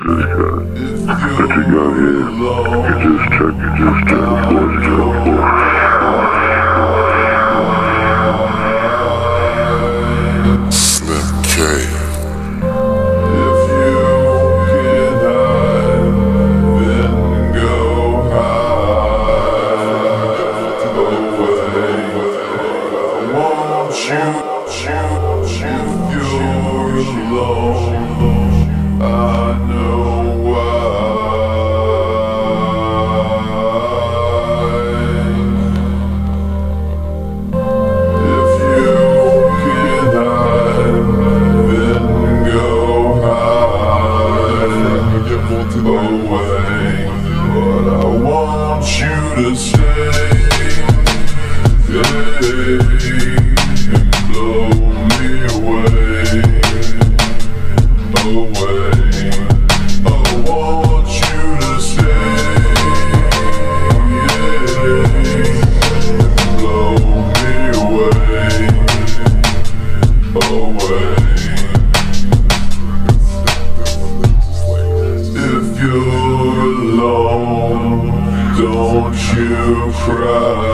What you got here? You just check before you go for Slim K. If you get high, then go high away. I want you, you're alone. I know why. If you get high, then go high away. But I want you to stay, and blow me away. I want you to stay, and blow me away. If you're alone, don't you cry.